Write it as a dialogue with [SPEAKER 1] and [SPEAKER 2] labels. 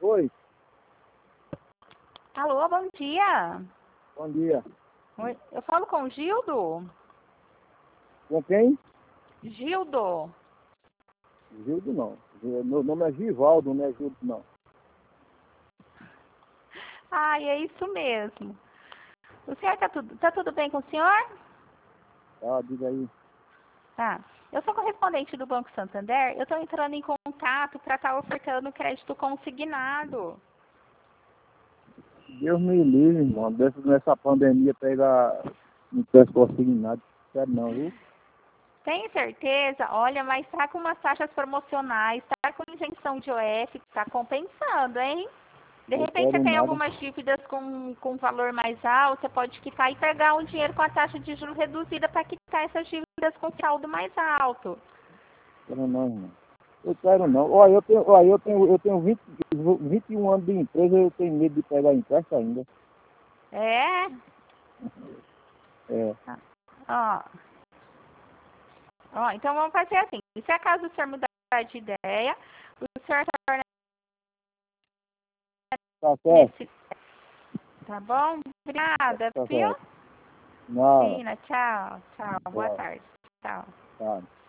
[SPEAKER 1] Oi,
[SPEAKER 2] Alô, bom dia.
[SPEAKER 1] bom dia.
[SPEAKER 2] Oi, eu falo com o Gildo?
[SPEAKER 1] Com quem?
[SPEAKER 2] Gildo.
[SPEAKER 1] Gildo não. Meu nome é Givaldo, não é Gildo não.
[SPEAKER 2] Ai, é isso mesmo. O senhor tá tudo bem com o senhor?
[SPEAKER 1] Tá, diga aí.
[SPEAKER 2] Tá. Eu sou correspondente do Banco Santander. Eu estou entrando em contato para estar ofertando crédito consignado.
[SPEAKER 1] Deus me livre, irmão. Nessa pandemia pegar um preço consignado. Sério não, viu?
[SPEAKER 2] Tem certeza? Olha, mas tá com umas taxas promocionais, tá com isenção de OF, tá compensando, hein? De
[SPEAKER 1] Não
[SPEAKER 2] repente você
[SPEAKER 1] quero
[SPEAKER 2] tem
[SPEAKER 1] nada.
[SPEAKER 2] algumas dívidas com valor mais alto, você pode quitar e pegar um dinheiro com a taxa de juros reduzida para quitar essas dívidas com saldo mais alto.
[SPEAKER 1] Quero não, irmão. Eu quero não. Olha, eu tenho 21 anos de empresa, eu tenho medo de pegar empréstimo ainda.
[SPEAKER 2] É?
[SPEAKER 1] É.
[SPEAKER 2] Ó. Ó, então vamos fazer assim. Se acaso o senhor mudar de ideia, o senhor torna
[SPEAKER 1] Tá certo?
[SPEAKER 2] nesse. Tá bom? Obrigada,
[SPEAKER 1] Tá
[SPEAKER 2] viu?
[SPEAKER 1] certo. Nada.
[SPEAKER 2] Fina, tchau. Tchau. Boa
[SPEAKER 1] Tchau.
[SPEAKER 2] tarde. Tchau.
[SPEAKER 1] Tá.